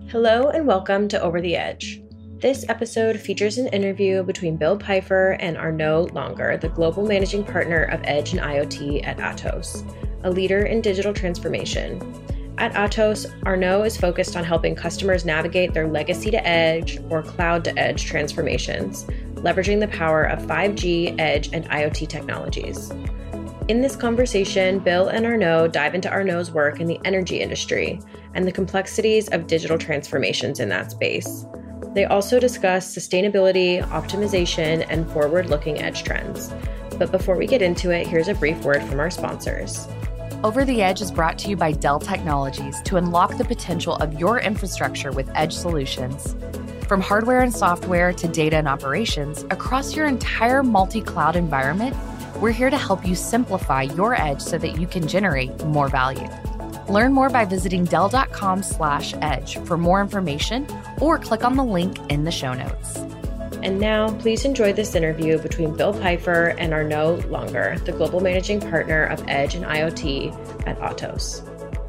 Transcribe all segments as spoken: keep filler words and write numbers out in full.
Hello and welcome to Over the Edge. This episode features an interview between Bill Pfeiffer and Arnaud Langer, the global managing partner of Edge and IoT at Atos, a leader in digital transformation. At Atos, Arnaud is focused on helping customers navigate their legacy to edge or cloud to edge transformations, leveraging the power of five G, edge, and IoT technologies. In this conversation, Bill and Arnaud dive into Arnaud's work in the energy industry and the complexities of digital transformations in that space. They also discuss sustainability, optimization, and forward-looking edge trends. But before we get into it, here's a brief word from our sponsors. Over the Edge is brought to you by Dell Technologies to unlock the potential of your infrastructure with edge solutions. From hardware and software to data and operations, across your entire multi-cloud environment, we're here to help you simplify your edge so that you can generate more value. Learn more by visiting dell.com slash edge for more information or click on the link in the show notes. And now, please enjoy this interview between Bill Pfeiffer and Arnaud Langer, the global managing partner of Edge and IoT at Atos.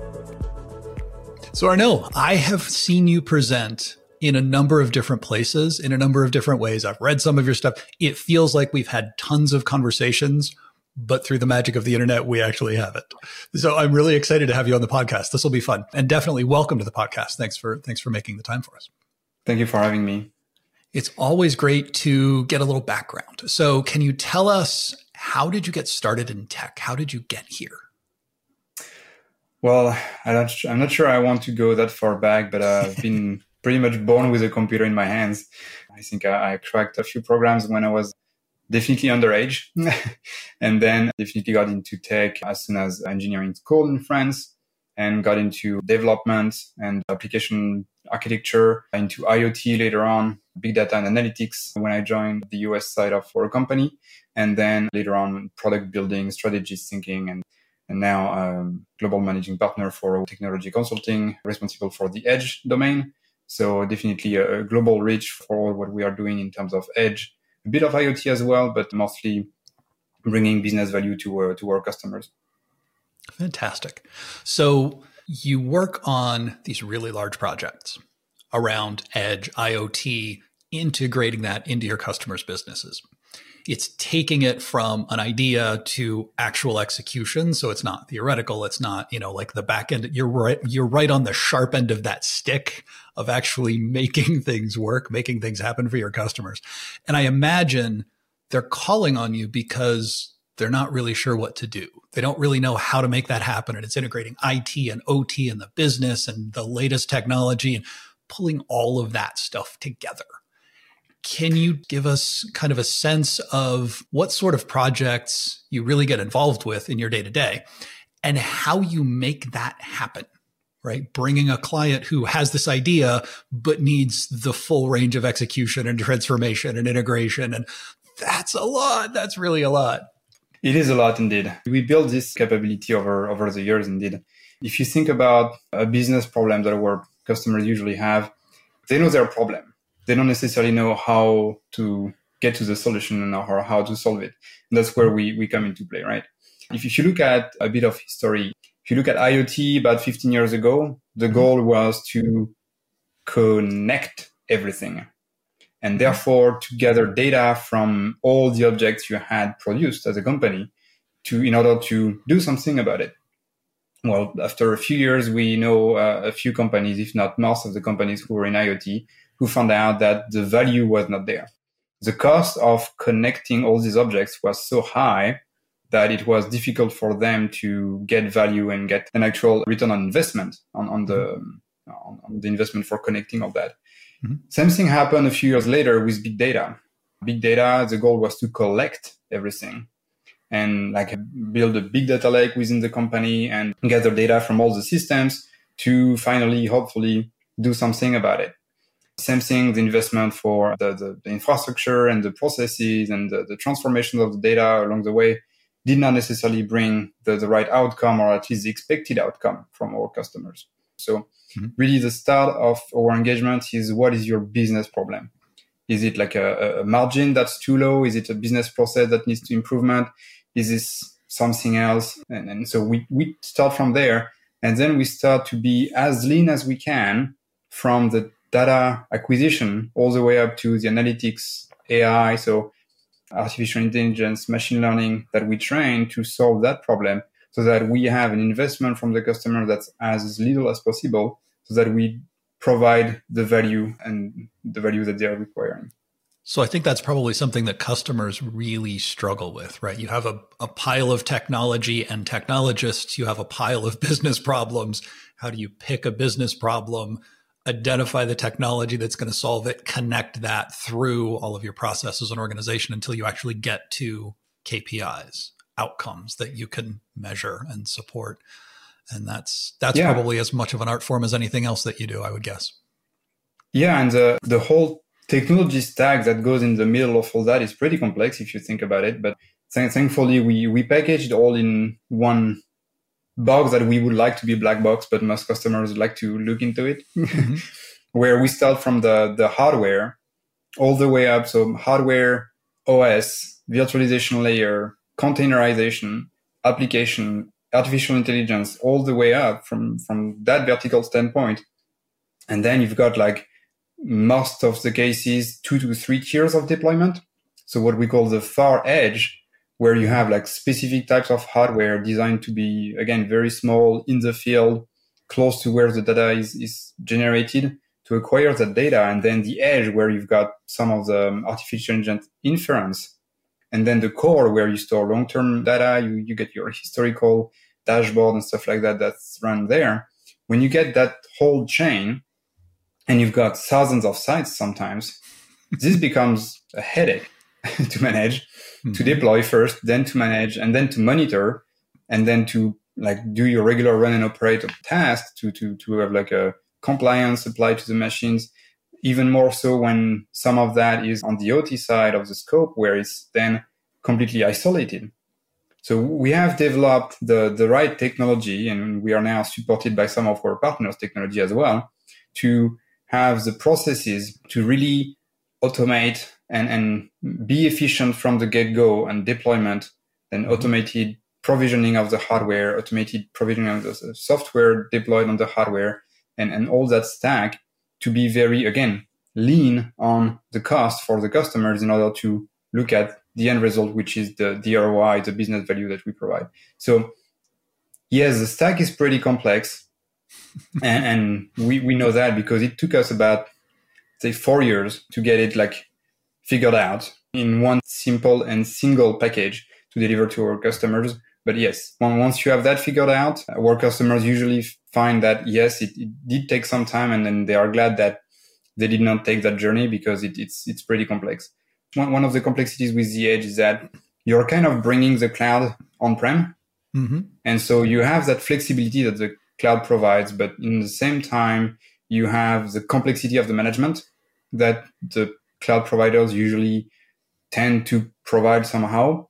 So Arnaud, I have seen you present in a number of different places, in a number of different ways. I've read some of your stuff. It feels like we've had tons of conversations, but through the magic of the internet, we actually have it. So I'm really excited to have you on the podcast. This will be fun. And definitely welcome to the podcast. Thanks for, thanks for making the time for us. Thank you for having me. It's always great to get a little background. So can you tell us, how did you get started in tech? How did you get here? Well, I don't, I'm not sure I want to go that far back, but uh, I've been pretty much born with a computer in my hands. I think I, I cracked a few programs when I was definitely underage, and then definitely got into tech as soon as engineering school in France, and got into development and application architecture, into IoT later on, big data and analytics when I joined the U S side of our company, and then later on product building, strategies thinking, and and now um, global managing partner for technology consulting, responsible for the edge domain. So definitely a global reach for what we are doing in terms of edge, a bit of IoT as well, but mostly bringing business value to uh, to our customers. Fantastic. So you work on these really large projects around edge, IoT, integrating that into your customers' businesses. It's taking it from an idea to actual execution. So it's not theoretical. It's not, you know, like the back end. You're right. You're right on the sharp end of that stick of actually making things work, making things happen for your customers. And I imagine they're calling on you because they're not really sure what to do. They don't really know how to make that happen. And it's integrating I T and O T and the business and the latest technology and pulling all of that stuff together. Can you give us kind of a sense of what sort of projects you really get involved with in your day-to-day and how you make that happen, right? Bringing a client who has this idea but needs the full range of execution and transformation and integration. And that's a lot. That's really a lot. It is a lot indeed. We built this capability over, over the years indeed. If you think about a business problem that our customers usually have, they know their problem. They don't necessarily know how to get to the solution or how to solve it. And that's where we, we come into play, right? If, if you look at a bit of history, if you look at IoT about fifteen years ago, the goal was to connect everything and therefore to gather data from all the objects you had produced as a company to in order to do something about it. Well, after a few years, we know uh, a few companies, if not most of the companies who were in IoT, who found out that the value was not there. The cost of connecting all these objects was so high that it was difficult for them to get value and get an actual return on investment on, on the on, on the investment for connecting all that. Mm-hmm. Same thing happened a few years later with big data. Big data, the goal was to collect everything and like build a big data lake within the company and gather data from all the systems to finally, hopefully, do something about it. Same thing, the investment for the, the, the infrastructure and the processes and the, the transformation of the data along the way did not necessarily bring the, the right outcome or at least the expected outcome from our customers. So mm-hmm. really the start of our engagement is what is your business problem? Is it like a, a margin that's too low? Is it a business process that needs to improvement? Is this something else? And, and so we, we start from there, and then we start to be as lean as we can from the data acquisition all the way up to the analytics, A I, so artificial intelligence, machine learning that we train to solve that problem, so that we have an investment from the customer that's as little as possible, so that we provide the value and the value that they are requiring. So I think that's probably something that customers really struggle with, right? You have a, a pile of technology and technologists, you have a pile of business problems. How do you pick a business problem, identify the technology that's going to solve it, connect that through all of your processes and organization until you actually get to K P Is, outcomes that you can measure and support. And that's that's yeah. probably as much of an art form as anything else that you do, I would guess. Yeah, and the, the whole technology stack that goes in the middle of all that is pretty complex if you think about it. But th- thankfully, we, we package it all in one box that we would like to be black box, but most customers like to look into it, mm-hmm. where we start from the, the hardware all the way up. So hardware, O S, virtualization layer, containerization, application, artificial intelligence, all the way up from, from that vertical standpoint. And then you've got like most of the cases, two to three tiers of deployment. So what we call the far edge, where you have like specific types of hardware designed to be, again, very small in the field, close to where the data is, is generated to acquire that data. And then the edge where you've got some of the artificial intelligence inference. And then the core where you store long-term data, you, you get your historical dashboard and stuff like that that's run there. When you get that whole chain and you've got thousands of sites sometimes, this becomes a headache to manage, mm-hmm. to deploy first, then to manage, and then to monitor, and then to like do your regular run and operate tasks to, to, to have like a compliance applied to the machines. Even more so when some of that is on the O T side of the scope, where it's then completely isolated. So we have developed the, the right technology, and we are now supported by some of our partners' technology as well, to have the processes to really automate and, and be efficient from the get-go and deployment, and automated provisioning of the hardware, automated provisioning of the software deployed on the hardware, and, and all that stack to be very, again, lean on the cost for the customers in order to look at the end result, which is the, the R O I, the business value that we provide. So yes, the stack is pretty complex. and, and we, we know that because it took us about, say, four years to get it like figured out in one simple and single package to deliver to our customers. But yes, once you have that figured out, our customers usually find that, yes, it, it did take some time, and then they are glad that they did not take that journey because it, it's it's pretty complex. One, one of the complexities with the edge is that you're kind of bringing the cloud on-prem. Mm-hmm. And so you have that flexibility that the cloud provides, but in the same time, you have the complexity of the management that the cloud providers usually tend to provide somehow.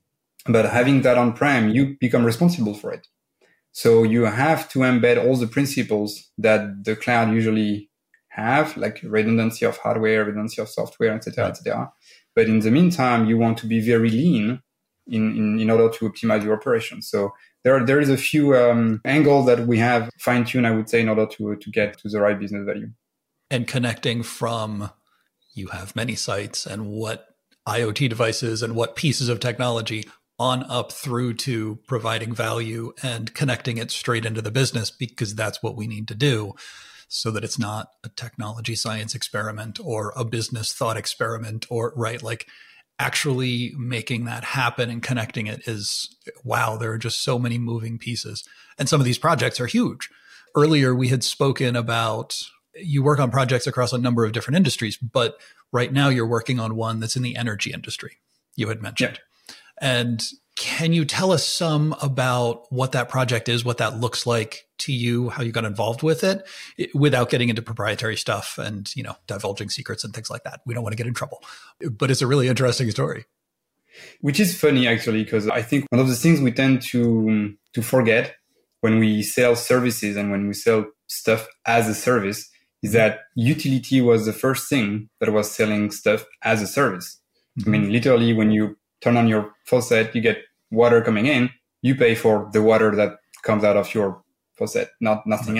But having that on-prem, you become responsible for it. So you have to embed all the principles that the cloud usually have, like redundancy of hardware, redundancy of software, et cetera, et cetera. But in the meantime, you want to be very lean in, in, in order to optimize your operations. So there, there is a few um, angles that we have fine-tuned, I would say, in order to, to get to the right business value. And connecting from, you have many sites and what IoT devices and what pieces of technology on up through to providing value and connecting it straight into the business, because that's what we need to do, so that it's not a technology science experiment or a business thought experiment, or right, like actually making that happen and connecting it is, wow, there are just so many moving pieces. And some of these projects are huge. Earlier, we had spoken about you work on projects across a number of different industries, but right now you're working on one that's in the energy industry, you had mentioned. Yep. And can you tell us some about what that project is, what that looks like to you, how you got involved with it, without getting into proprietary stuff and, you know, divulging secrets and things like that? We don't want to get in trouble, but it's a really interesting story. Which is funny, actually, because I think one of the things we tend to to forget when we sell services and when we sell stuff as a service is that utility was the first thing that was selling stuff as a service. Mm-hmm. I mean, literally, when you turn on your faucet, you get water coming in, you pay for the water that comes out of your faucet, not nothing else.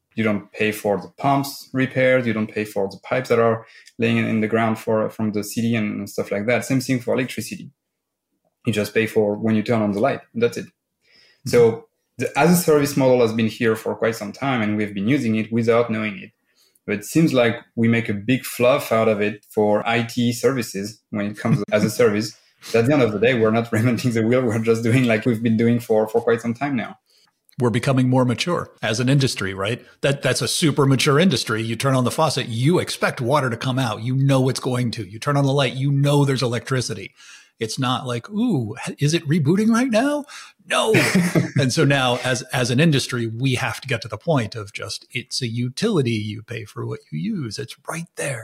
You don't pay for the pumps repairs. You don't pay for the pipes that are laying in the ground for from the city and stuff like that. Same thing for electricity. You just pay for when you turn on the light. That's it. Mm-hmm. So the as a service model has been here for quite some time, and we've been using it without knowing it. But it seems like we make a big fluff out of it for I T services when it comes as a service. But at the end of the day, we're not reinventing the wheel. We're just doing like we've been doing for, for quite some time now. We're becoming more mature as an industry, right? That that's a super mature industry. You turn on the faucet, you expect water to come out. You know it's going to. You turn on the light, you know there's electricity. It's not like, ooh, is it rebooting right now? No. And so now as, as an industry, we have to get to the point of just, it's a utility. You pay for what you use. It's right there.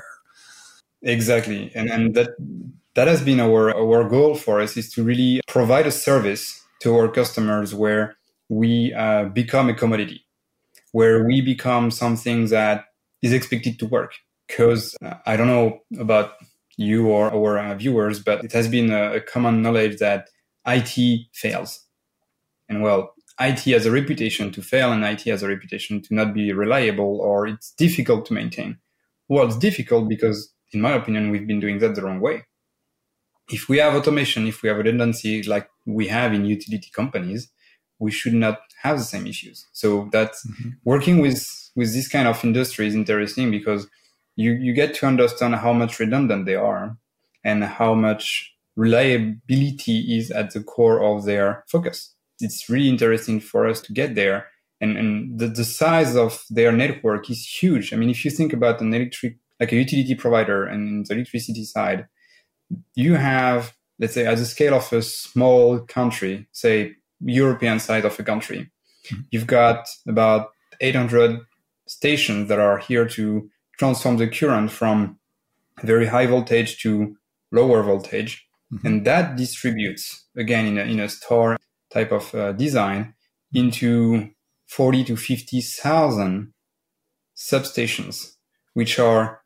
Exactly. And, and that, that has been our, our goal for us, is to really provide a service to our customers where we uh, become a commodity, where we become something that is expected to work. Because uh, I don't know about you or our uh, viewers, but it has been a, a common knowledge that I T fails. And well, I T has a reputation to fail, and I T has a reputation to not be reliable, or it's difficult to maintain. Well, it's difficult because, in my opinion, we've been doing that the wrong way. If we have automation, if we have redundancy like we have in utility companies, we should not have the same issues. So that's mm-hmm. working with, with this kind of industry is interesting, because you, you get to understand how much redundant they are and how much reliability is at the core of their focus. It's really interesting for us to get there. And, and the, the size of their network is huge. I mean, if you think about an electric, like a utility provider and the electricity side, you have, let's say, at the scale of a small country, say European side of a country, mm-hmm. you've got about eight hundred stations that are here to transform the current from very high voltage to lower voltage. Mm-hmm. And that distributes, again, in a, in a star type of uh, design, into forty to fifty thousand substations, which are,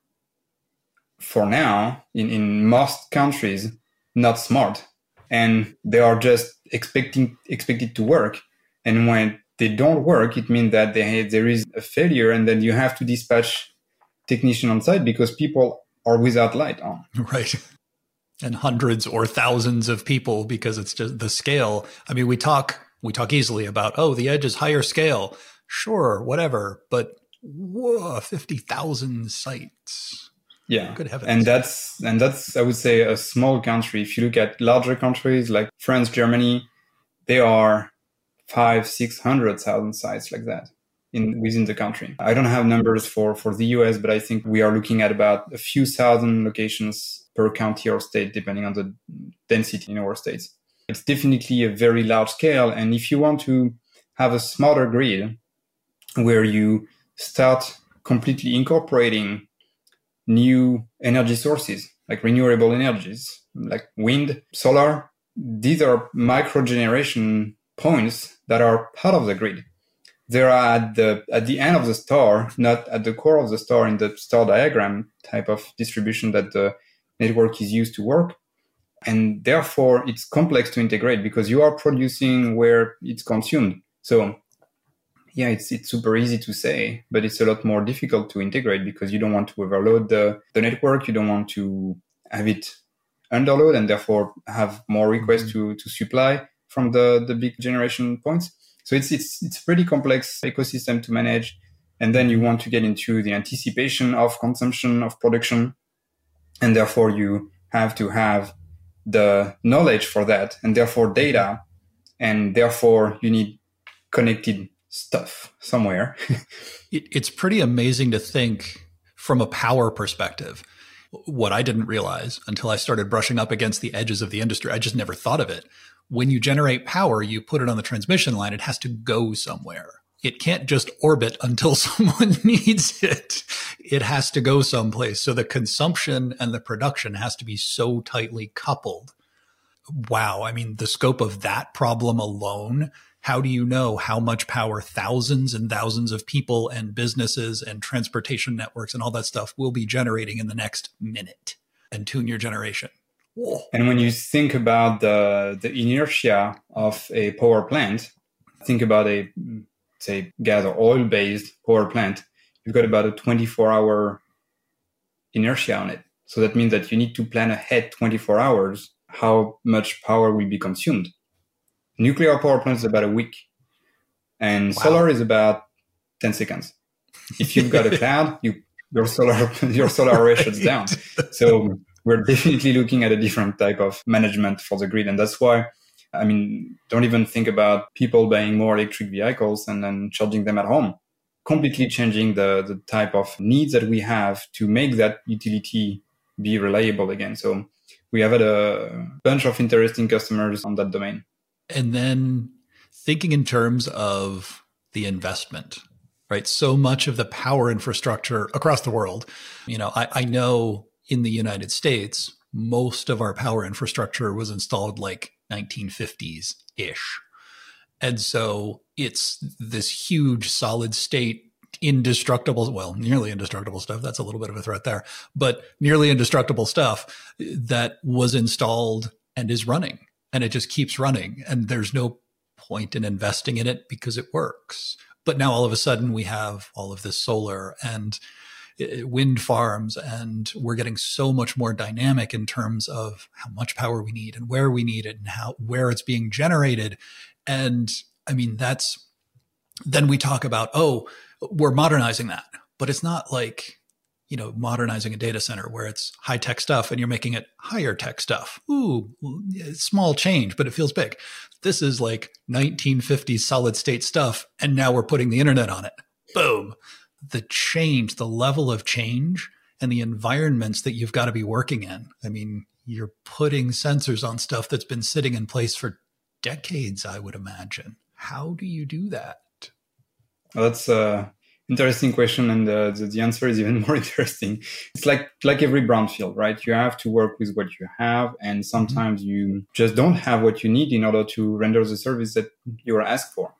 for now, in, in most countries, not smart. And they are just expecting expected to work. And when they don't work, it means that they, there is a failure, and then you have to dispatch technician on site because people are without light on. Right. And hundreds or thousands of people, because it's just the scale. I mean, we talk we talk easily about, oh, the edge is higher scale. Sure, whatever. But whoa, fifty thousand sites. Yeah. Good heavens. And that's, and that's, I would say, a small country. If you look at larger countries like France, Germany, they are five, six hundred thousand sites like that in within the country. I don't have numbers for, for the U S, but I think we are looking at about a few thousand locations per county or state, depending on the density in our states. It's definitely a very large scale. And if you want to have a smarter grid where you start completely incorporating new energy sources, like renewable energies, like wind, solar, these are micro generation points that are part of the grid. They are at the at the end of the star, not at the core of the star in the star diagram type of distribution that the network is used to work. And therefore, it's complex to integrate because you are producing where it's consumed. So yeah, it's it's super easy to say, but it's a lot more difficult to integrate because you don't want to overload the, the network. You don't want to have it underload and therefore have more requests mm-hmm. to, to supply from the, the big generation points. So it's it's it's a pretty complex ecosystem to manage. And then you want to get into the anticipation of consumption, of production. And therefore, you have to have the knowledge for that, and therefore data. And therefore, you need connected stuff somewhere. it, it's pretty amazing to think from a power perspective. What I didn't realize until I started brushing up against the edges of the industry, I just never thought of it. When you generate power, you put it on the transmission line, it has to go somewhere. It can't just orbit until someone needs it. It has to go someplace. So the consumption and the production has to be so tightly coupled. Wow. I mean, the scope of that problem alone, how do you know how much power thousands and thousands of people and businesses and transportation networks and all that stuff will be generating in the next minute? And tune your generation. Whoa. And when you think about the, the inertia of a power plant, think about a say, gas or oil-based power plant, you've got about a twenty-four hour inertia on it. So that means that you need to plan ahead twenty-four hours how much power will be consumed. Nuclear power plant is about a week, and wow. solar is about ten seconds. If you've got a cloud, you, your solar your solar array shuts down. So we're definitely looking at a different type of management for the grid, and that's why, I mean, don't even think about people buying more electric vehicles and then charging them at home. Completely changing the the type of needs that we have to make that utility be reliable again. So we have had a bunch of interesting customers on that domain. And then thinking in terms of the investment, right? So much of the power infrastructure across the world, you know, I, I know in the United States, most of our power infrastructure was installed like nineteen fifties-ish. And so it's this huge solid state indestructible, well, nearly indestructible stuff. That's a little bit of a threat there, but nearly indestructible stuff that was installed and is running, and it just keeps running. And there's no point in investing in it because it works. But now all of a sudden we have all of this solar and wind farms, and we're getting so much more dynamic in terms of how much power we need and where we need it and how, where it's being generated. And I mean, that's, then we talk about, oh, we're modernizing that, but it's not like, you know, modernizing a data center where it's high tech stuff and you're making it higher tech stuff. Ooh, small change, but it feels big. This is like nineteen fifties solid state stuff. And now we're putting the internet on it. Boom. The change, the level of change and the environments that you've got to be working in. I mean, you're putting sensors on stuff that's been sitting in place for decades, I would imagine. How do you do that? Well, that's an interesting question, and the, the, the answer is even more interesting. It's like like every brownfield, right? You have to work with what you have, and sometimes mm-hmm. you just don't have what you need in order to render the service that you are asked for.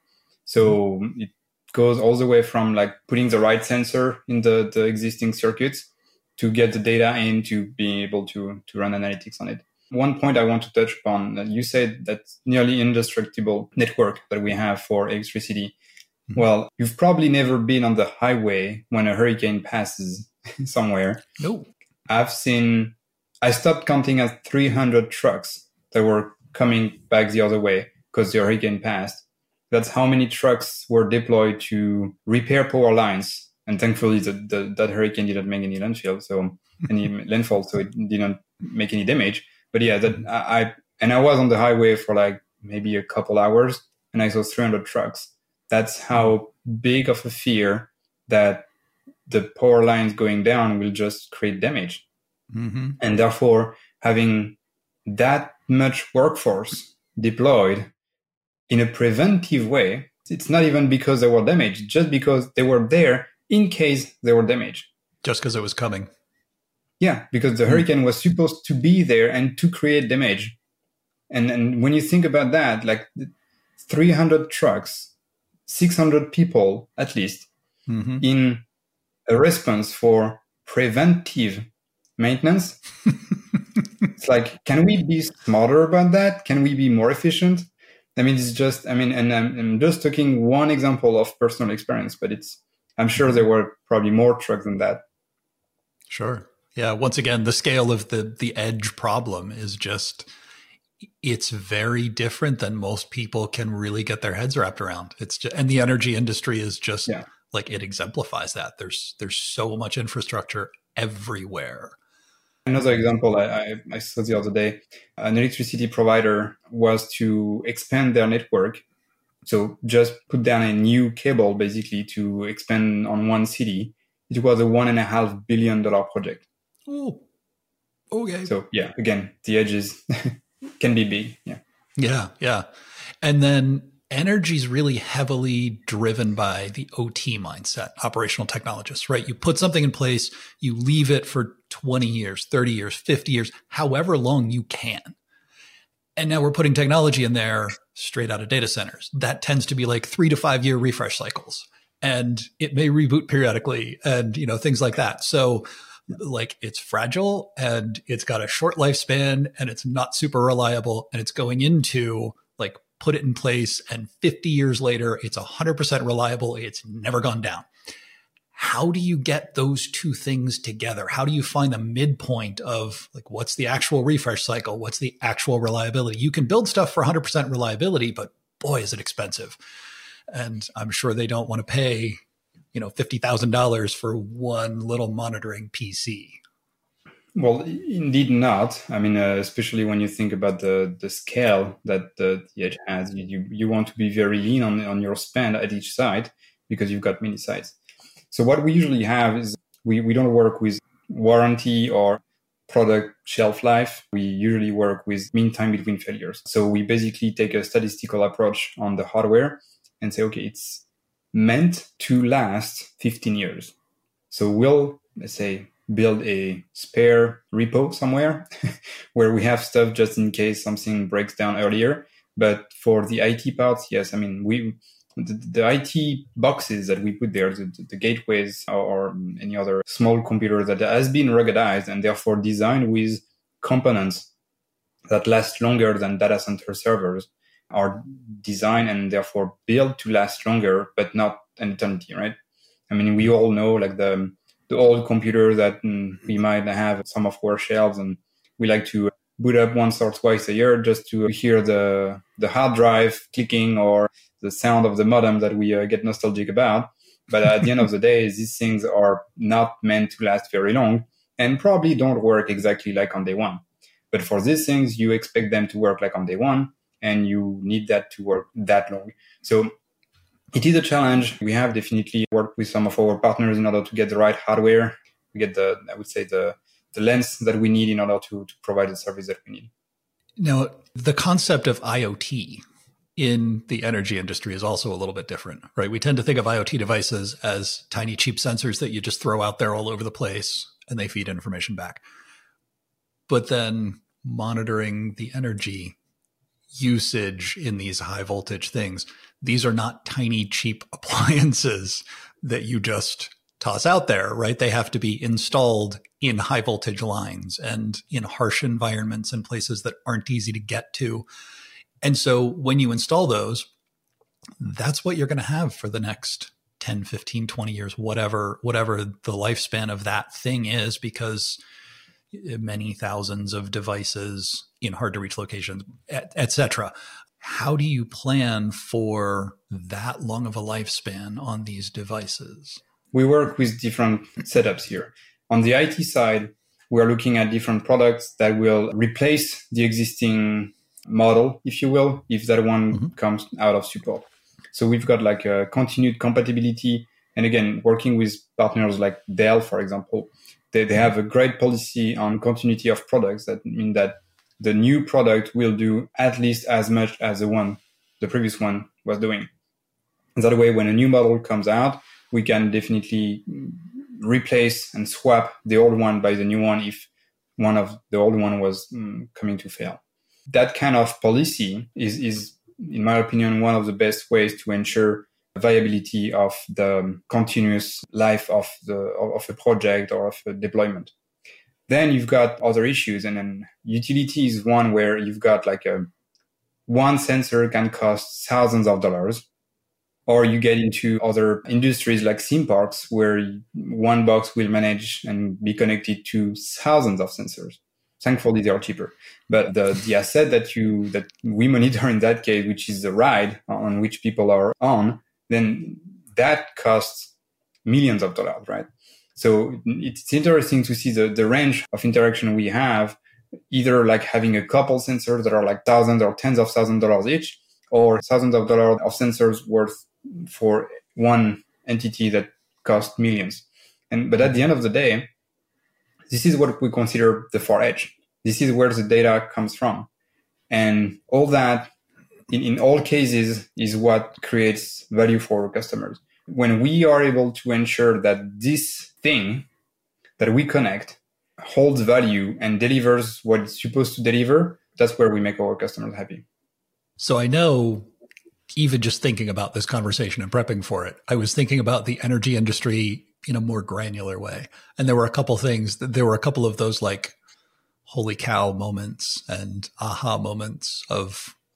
So mm-hmm. it goes all the way from like putting the right sensor in the, the existing circuits to get the data in to be able to, to run analytics on it. One point I want to touch upon, that you said that nearly indestructible network that we have for electricity. Well, you've probably never been on the highway when a hurricane passes somewhere. No. I've seen, I stopped counting at three hundred trucks that were coming back the other way because the hurricane passed. That's how many trucks were deployed to repair power lines. And thankfully, the, the, that hurricane didn't make any landfill, so any landfall, so it didn't make any damage. But yeah, that I, I and I was on the highway for like maybe a couple hours, and I saw three hundred trucks. That's how big of a fear that the power lines going down will just create damage. Mm-hmm. And therefore, having that much workforce deployed in a preventive way, it's not even because they were damaged, just because they were there in case they were damaged. Just because it was coming. Yeah, because the mm-hmm. hurricane was supposed to be there and to create damage. And, and when you think about that, like three hundred trucks, six hundred people at least mm-hmm. in a response for preventive maintenance. It's like, can we be smarter about that? Can we be more efficient? I mean, it's just, I mean, and I'm, I'm just taking one example of personal experience, but it's, I'm sure there were probably more trucks than that. Sure. Yeah. Once again, the scale of the, the edge problem is just, it's very different than most people can really get their heads wrapped around. It's just, and the energy industry is just yeah. like, it exemplifies that. There's, there's so much infrastructure everywhere. Another example I, I, I saw the other day, an electricity provider was to expand their network. So just put down a new cable basically to expand on one city. It was a one and a half billion dollar project. Oh, okay. So yeah, again, the edges can be big. Yeah. Yeah. Yeah. And then energy is really heavily driven by the O T mindset, operational technologists, right? You put something in place, you leave it for twenty years, thirty years, fifty years, however long you can. And now we're putting technology in there straight out of data centers. That tends to be like three to five year refresh cycles, and it may reboot periodically and, you know, things like that. So like, it's fragile and it's got a short lifespan and it's not super reliable, and it's going into like put it in place, and fifty years later, it's one hundred percent reliable. It's never gone down. How do you get those two things together? How do you find the midpoint of like, what's the actual refresh cycle? What's the actual reliability? You can build stuff for one hundred percent reliability, but boy, is it expensive. And I'm sure they don't want to pay, you know, fifty thousand dollars for one little monitoring P C. Well, indeed not. I mean, uh, especially when you think about the, the scale that the, the Edge has, you, you want to be very lean on, on your spend at each site because you've got many sites. So what we usually have is we, we don't work with warranty or product shelf life. We usually work with mean time between failures. So we basically take a statistical approach on the hardware and say, okay, it's meant to last fifteen years. So we'll, let's say, build a spare repo somewhere where we have stuff just in case something breaks down earlier. But for the I T parts, yes, I mean, we the, the I T boxes that we put there, the, the gateways or any other small computer that has been ruggedized and therefore designed with components that last longer than data center servers, are designed and therefore built to last longer, but not an eternity, right? I mean, we all know like the the old computer that mm, we might have some of our shelves, and we like to boot up once or twice a year just to hear the the hard drive clicking or the sound of the modem that we uh, get nostalgic about. But at the end of the day, these things are not meant to last very long and probably don't work exactly like on day one. But for these things, you expect them to work like on day one, and you need that to work that long. So it is a challenge. We have definitely worked with some of our partners in order to get the right hardware, to get the, I would say, the, the length that we need in order to, to provide the service that we need. Now, the concept of IoT in the energy industry is also a little bit different, right? We tend to think of IoT devices as tiny, cheap sensors that you just throw out there all over the place and they feed information back. But then monitoring the energy usage in these high voltage things, these are not tiny, cheap appliances that you just toss out there, right? They have to be installed in high voltage lines and in harsh environments and places that aren't easy to get to. And so when you install those, that's what you're going to have for the next ten, fifteen, twenty years, whatever, whatever the lifespan of that thing is, because many thousands of devices in hard to reach locations, et, et cetera. How do you plan for that long of a lifespan on these devices? We work with different setups here. On the I T side, we're looking at different products that will replace the existing model, if you will, if that one mm-hmm. comes out of support. So we've got like a continued compatibility. And again, working with partners like Dell, for example, they, they have a great policy on continuity of products that mean that the new product will do at least as much as the one, the previous one was doing. And that way, when a new model comes out, we can definitely replace and swap the old one by the new one if one of the old one was mm, coming to fail. That kind of policy is, is, in my opinion, one of the best ways to ensure viability of the continuous life of the of a project or of a deployment. Then you've got other issues, and then utility is one where you've got like a one sensor can cost thousands of dollars, or you get into other industries like theme parks where one box will manage and be connected to thousands of sensors. Thankfully, they are cheaper. But the, the asset that you that we monitor in that case, which is the ride on which people are on, then that costs millions of dollars, right? So it's interesting to see the, the range of interaction we have, either like having a couple sensors that are like thousands or tens of thousands of dollars each, or thousands of dollars of sensors worth for one entity that costs millions. And but at the end of the day, this is what we consider the far edge. This is where the data comes from. And all that, in, in all cases, is what creates value for our customers. When we are able to ensure that this thing that we connect holds value and delivers what it's supposed to deliver, that's where we make our customers happy. So I know, even just thinking about this conversation and prepping for it, I was thinking about the energy industry in a more granular way. And there were a couple things, there were a couple of those like holy cow moments and aha moments of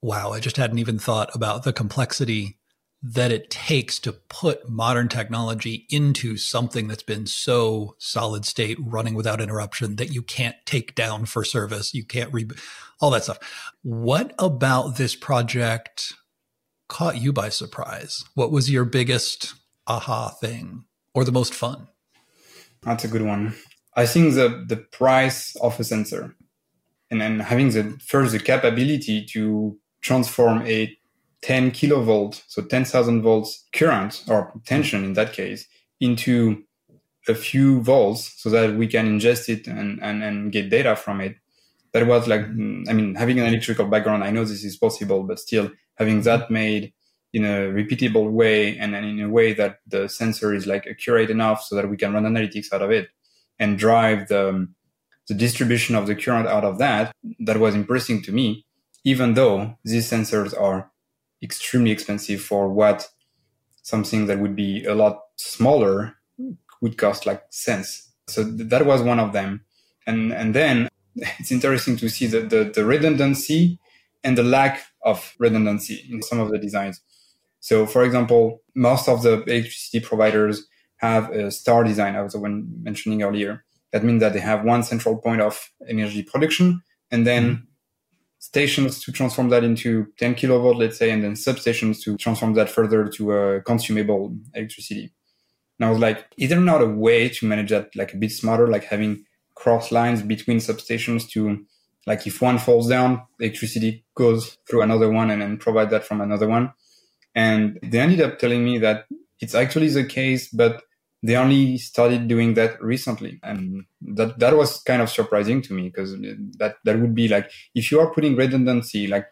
wow, I just hadn't even thought about the complexity that it takes to put modern technology into something that's been so solid state, running without interruption, that you can't take down for service. You can't re all that stuff. What about this project caught you by surprise? What was your biggest aha thing or the most fun? That's a good one. I think the, the price of a sensor and then having the first the capability to transform a ten kilovolt, so ten thousand volts current or tension in that case, into a few volts so that we can ingest it and, and, and get data from it. That was like, I mean, having an electrical background, I know this is possible, but still having that made in a repeatable way and, and in a way that the sensor is like accurate enough so that we can run analytics out of it and drive the, the distribution of the current out of that, that was impressive to me, even though these sensors are extremely expensive for what something that would be a lot smaller would cost like cents. So th- that was one of them. And and then it's interesting to see the, the, the redundancy and the lack of redundancy in some of the designs. So for example, most of the electricity providers have a star design, I was the one mentioning earlier. That means that they have one central point of energy production and then mm-hmm. stations to transform that into ten kilovolt, let's say, and then substations to transform that further to a consumable electricity. And I was like, is there not a way to manage that like a bit smarter, like having cross lines between substations to, like if one falls down, electricity goes through another one and then provide that from another one. And they ended up telling me that it's actually the case, but they only started doing that recently. And that, that was kind of surprising to me because that, that would be like, if you are putting redundancy like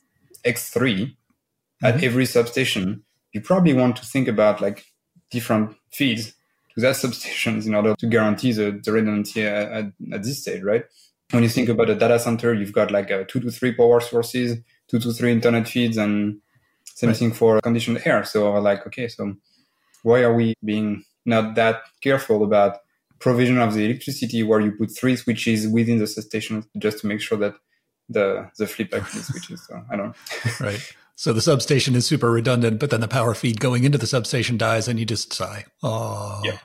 X three mm-hmm. at every substation, you probably want to think about like different feeds to that substations in order to guarantee the, the redundancy at, at, at this stage, right? When you think about a data center, you've got like a two to three power sources, two to three internet feeds, and same right. thing for conditioned air. So I was like, okay, so why are we being not that careful about provision of the electricity where you put three switches within the substation just to make sure that the the flip actually switches? So I don't know. Right. So the substation is super redundant, but then the power feed going into the substation dies and you just sigh. Oh. Yeah.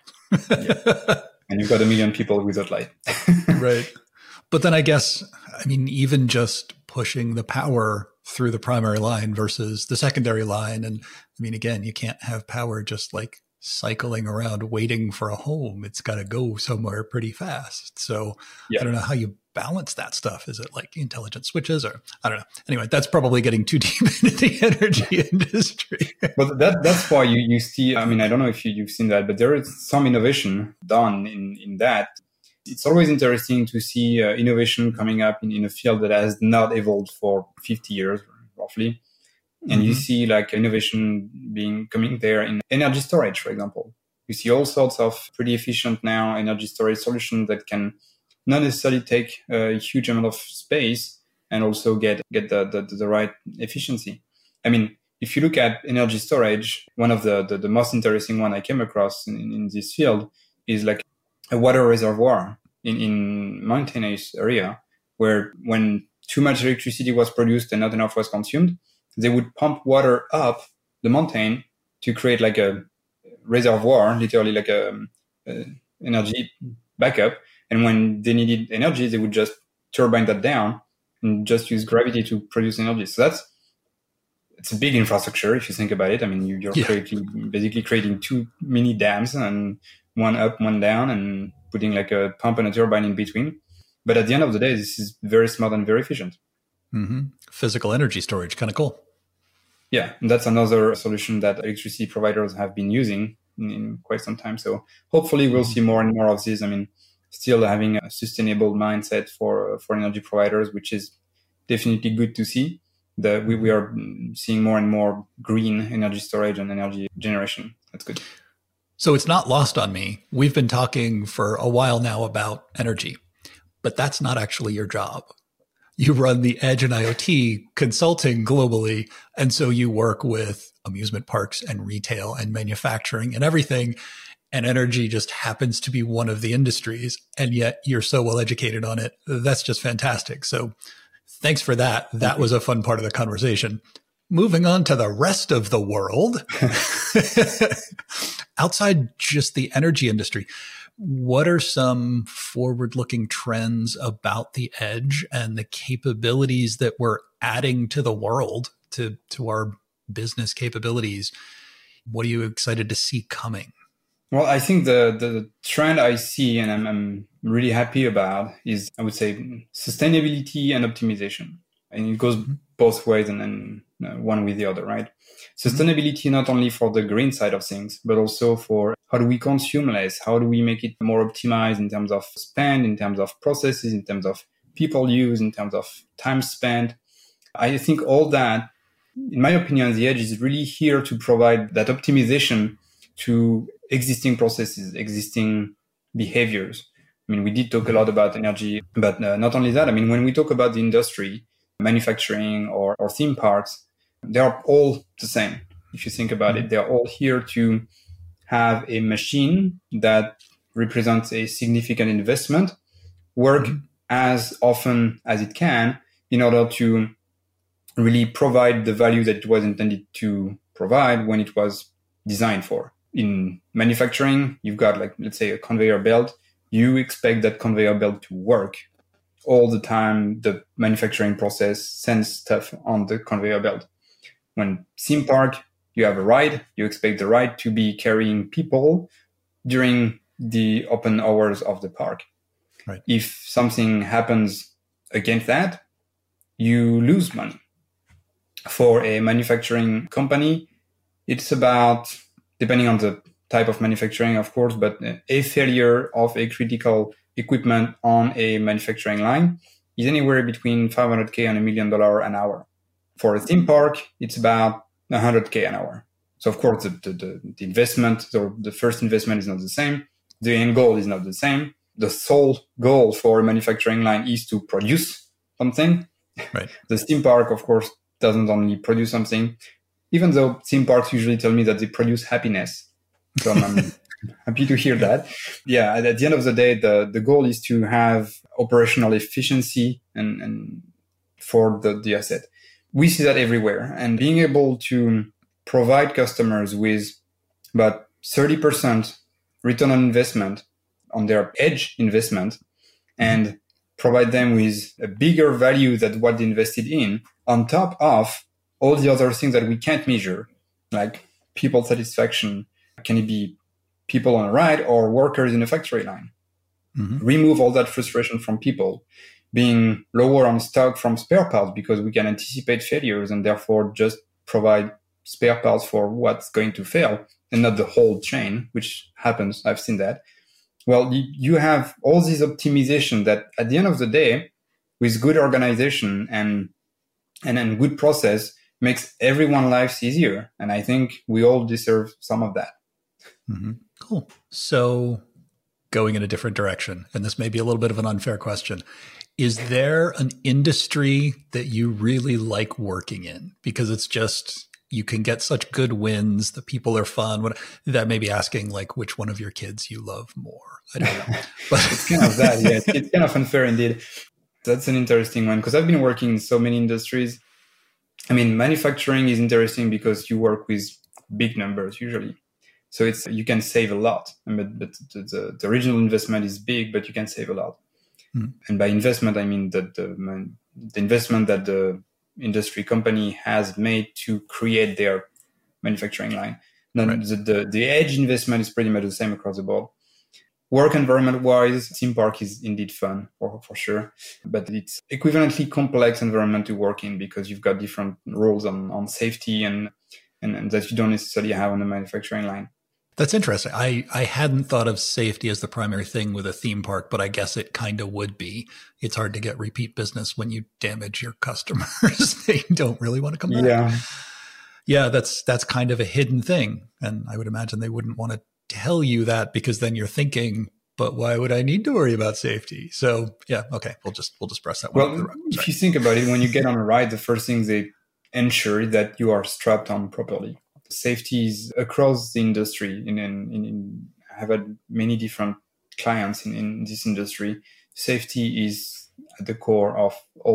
yeah. And you've got a million people without light. Right. But then I guess, I mean, even just pushing the power through the primary line versus the secondary line. And I mean, again, you can't have power just like cycling around waiting for a home. It's got to go somewhere pretty fast. So yeah. I don't know how you balance that stuff. Is it like intelligent switches or I don't know. Anyway, that's probably getting too deep into the energy industry. But that that's why you, you see, I mean, I don't know if you, you've seen that, but there is some innovation done in, in that. It's always interesting to see uh, innovation coming up in, in a field that has not evolved for fifty years, roughly. And mm-hmm. you see like innovation being coming there in energy storage, for example. You see all sorts of pretty efficient now energy storage solutions that can not necessarily take a huge amount of space and also get, get the, the, the right efficiency. I mean, if you look at energy storage, one of the, the, the most interesting one I came across in, in this field is like a water reservoir in, in mountainous area where when too much electricity was produced and not enough was consumed, they would pump water up the mountain to create like a reservoir, literally like a, a energy backup. And when they needed energy, they would just turbine that down and just use gravity to produce energy. So that's, it's a big infrastructure if you think about it. I mean, you, you're yeah. creating, basically creating two mini dams and one up, one down, and putting like a pump and a turbine in between. But at the end of the day, this is very smart and very efficient. Mm-hmm. Physical energy storage, kind of cool. Yeah, and that's another solution that electricity providers have been using in, in quite some time. So hopefully we'll see more and more of this. I mean, still having a sustainable mindset for for energy providers, which is definitely good to see. That we, we are seeing more and more green energy storage and energy generation. That's good. So it's not lost on me. We've been talking for a while now about energy, but that's not actually your job. You run the Edge and IoT consulting globally. And so you work with amusement parks and retail and manufacturing and everything. And energy just happens to be one of the industries. And yet you're so well educated on it. That's just fantastic. So Thanks for that. That was a fun part of the conversation. Moving on to the rest of the world, outside just the energy industry, what are some forward-looking trends about the edge and the capabilities that we're adding to the world, to, to our business capabilities? What are you excited to see coming? Well, I think the, the trend I see and I'm, I'm really happy about is, I would say, sustainability and optimization. And it goes mm-hmm. both ways and then uh, one with the other, right? Sustainability, mm-hmm. not only for the green side of things, but also for how do we consume less? How do we make it more optimized in terms of spend, in terms of processes, in terms of people use, in terms of time spent? I think all that, in my opinion, the edge is really here to provide that optimization to existing processes, existing behaviors. I mean, we did talk a lot about energy, but uh, not only that. I mean, when we talk about the industry, manufacturing or, or theme parks, they are all the same. If you think about it, they're all here to have a machine that represents a significant investment, work mm-hmm. as often as it can in order to really provide the value that it was intended to provide when it was designed for. In manufacturing, you've got, like, let's say, a conveyor belt. You expect that conveyor belt to work all the time. The manufacturing process sends stuff on the conveyor belt. When theme park, you have a ride. You expect the ride to be carrying people during the open hours of the park. Right. If something happens against that, you lose money. For a manufacturing company, it's about, depending on the type of manufacturing, of course, but a failure of a critical equipment on a manufacturing line is anywhere between five hundred K and a million dollars an hour. For a theme park, it's about one hundred K an hour. So, of course, the, the, the investment, or the first investment is not the same. The end goal is not the same. The sole goal for a manufacturing line is to produce something. Right. The theme park, of course, doesn't only produce something, even though theme parks usually tell me that they produce happiness. So I'm happy to hear that. Yeah, at the end of the day, the, the goal is to have operational efficiency and, and for the, the asset. We see that everywhere. And being able to provide customers with about thirty percent return on investment on their edge investment and provide them with a bigger value than what they invested in, on top of all the other things that we can't measure, like people satisfaction. Can it be people on a ride or workers in a factory line? Mm-hmm. Remove all that frustration from people, being lower on stock from spare parts because we can anticipate failures and therefore just provide spare parts for what's going to fail and not the whole chain, which happens. I've seen that. Well, you have all this optimization that at the end of the day, with good organization and and then good process, makes everyone's lives easier. And I think we all deserve some of that. Mm-hmm. Cool. So going in a different direction, and this may be a little bit of an unfair question, is there an industry that you really like working in? Because it's just, you can get such good wins, the people are fun. What, that may be asking like which one of your kids you love more. I don't know. But it's kind of that, yeah. It's kind of unfair indeed. That's an interesting one because I've been working in so many industries. I mean, manufacturing is interesting because you work with big numbers usually. So it's, you can save a lot. But, but the, the original investment is big, but you can save a lot. Hmm. And by investment, I mean that the, the investment that the industry company has made to create their manufacturing line. Now, right. the, the, the edge investment is pretty much the same across the board. Work environment-wise, theme park is indeed fun, for, for sure. But it's equivalently complex environment to work in because you've got different rules on, on safety and, and, and that you don't necessarily have on the manufacturing line. That's interesting. I, I hadn't thought of safety as the primary thing with a theme park, but I guess it kind of would be. It's hard to get repeat business when you damage your customers. They don't really want to come back. Yeah. Yeah, that's that's kind of a hidden thing. And I would imagine they wouldn't want to tell you that because then you're thinking, but why would I need to worry about safety? So yeah, okay, we'll just we'll just press that one. Well, if you think about it, when you get on a ride, the first thing they ensure that you are strapped on properly. Safety is across the industry. In, in, in I have had many different clients in, in this industry. Safety is at the core of all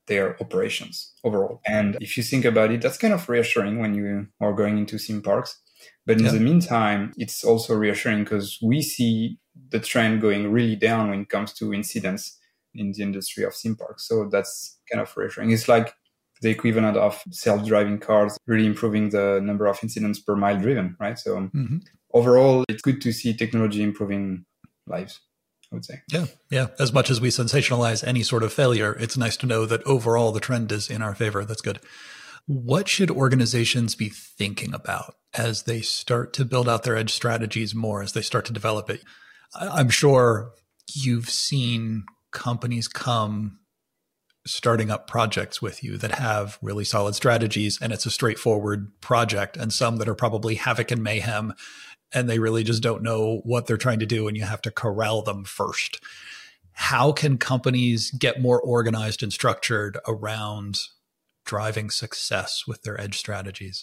their operations overall. And if you think about it, that's kind of reassuring when you are going into theme parks. But in yeah. the meantime, it's also reassuring because we see the trend going really down when it comes to incidents in the industry of theme parks. So that's kind of reassuring. It's like the equivalent of self-driving cars really improving the number of incidents per mile driven, right? So mm-hmm. overall, it's good to see technology improving lives, I would say. Yeah, yeah. As much as we sensationalize any sort of failure, it's nice to know that overall the trend is in our favor. That's good. What should organizations be thinking about as they start to build out their edge strategies more, as they start to develop it? I'm sure you've seen companies come starting up projects with you that have really solid strategies, and it's a straightforward project, and some that are probably havoc and mayhem, and they really just don't know what they're trying to do, and you have to corral them first. How can companies get more organized and structured around driving success with their edge strategies?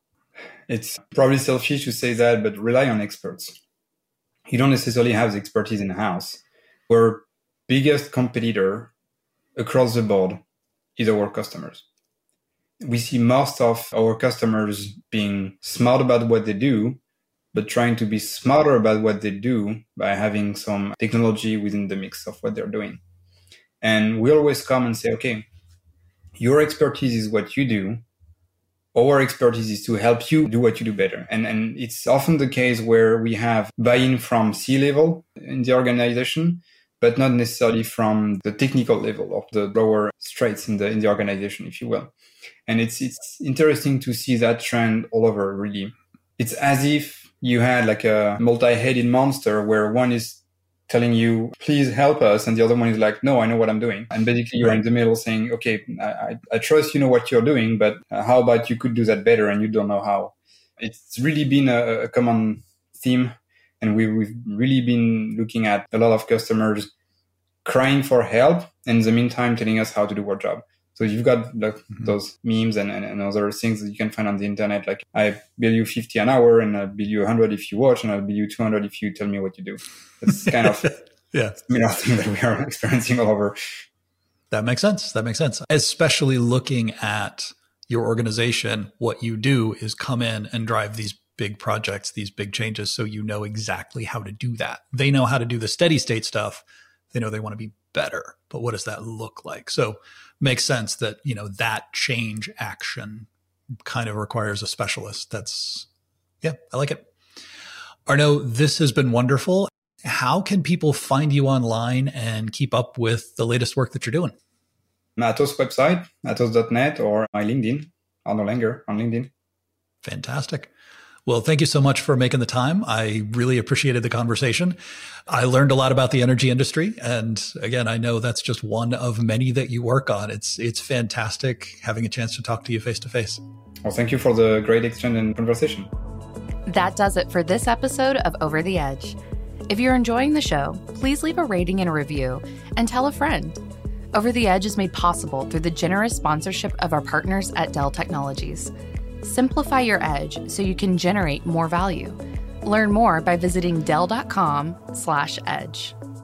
It's probably selfish to say that, but rely on experts. You don't necessarily have the expertise in-house. Our biggest competitor across the board is our customers. We see most of our customers being smart about what they do, but trying to be smarter about what they do by having some technology within the mix of what they're doing. And we always come and say, okay, your expertise is what you do. Our expertise is to help you do what you do better. And, and it's often the case where we have buy-in from C-level in the organization, but not necessarily from the technical level of the lower straits in the in the organization, if you will. And it's it's interesting to see that trend all over, really. It's as if you had like a multi-headed monster where one is telling you, please help us, and the other one is like, no, I know what I'm doing. And basically you're in the middle saying, okay, I, I trust you know what you're doing, but how about you could do that better and you don't know how? It's really been a, a common theme. And we, we've really been looking at a lot of customers crying for help, and in the meantime telling us how to do our job. So you've got like mm-hmm. those memes and, and, and other things that you can find on the internet. Like, I bill you fifty an hour, and I'll bill you one hundred if you watch, and I'll bill you two hundred if you tell me what you do. It's kind of yeah, similar thing that we are experiencing all over. That makes sense. That makes sense. Especially looking at your organization, what you do is come in and drive these big projects, these big changes, so you know exactly how to do that. They know how to do the steady state stuff. They know they want to be better, but what does that look like? So makes sense that, you know, that change action kind of requires a specialist. That's, yeah, I like it. Arnaud, this has been wonderful. How can people find you online and keep up with the latest work that you're doing? My Atos website, atos dot net, or my LinkedIn, Arnaud Langer on LinkedIn. Fantastic. Well, thank you so much for making the time. I really appreciated the conversation. I learned a lot about the energy industry. And again, I know that's just one of many that you work on. It's it's fantastic having a chance to talk to you face to face. Well, thank you for the great exchange and conversation. That does it for this episode of Over the Edge. If you're enjoying the show, please leave a rating and a review and tell a friend. Over the Edge is made possible through the generous sponsorship of our partners at Dell Technologies. Simplify your edge so you can generate more value. Learn more by visiting dell dot com slash edge.